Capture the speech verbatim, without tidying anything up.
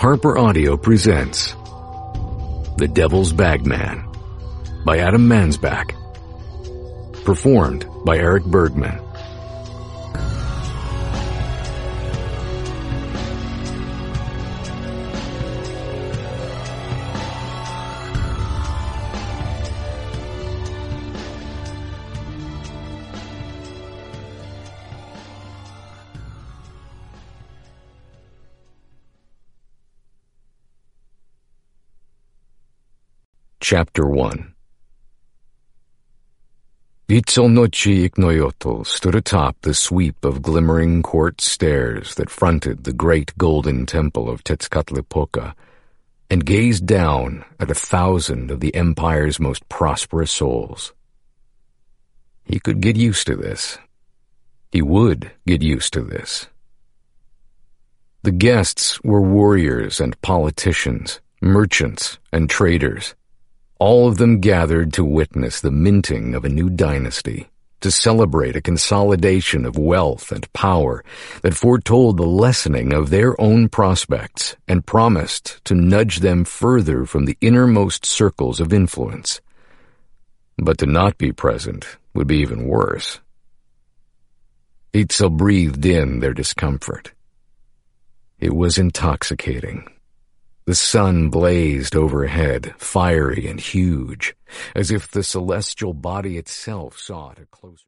Harper Audio presents The Devil's Bagman by Adam Mansbach. Performed by Eric Bergman. Chapter one. Itzalnochi-Iknoyotl stood atop the sweep of glimmering quartz stairs that fronted the great golden temple of Tezcatlipoca, and gazed down at a thousand of the empire's most prosperous souls. He could get used to this. He would get used to this. The guests were warriors and politicians, merchants and traders, all of them gathered to witness the minting of a new dynasty, to celebrate a consolidation of wealth and power that foretold the lessening of their own prospects and promised to nudge them further from the innermost circles of influence. But to not be present would be even worse. Itzel breathed in their discomfort. It was intoxicating. The sun blazed overhead, fiery and huge, as if the celestial body itself sought a closer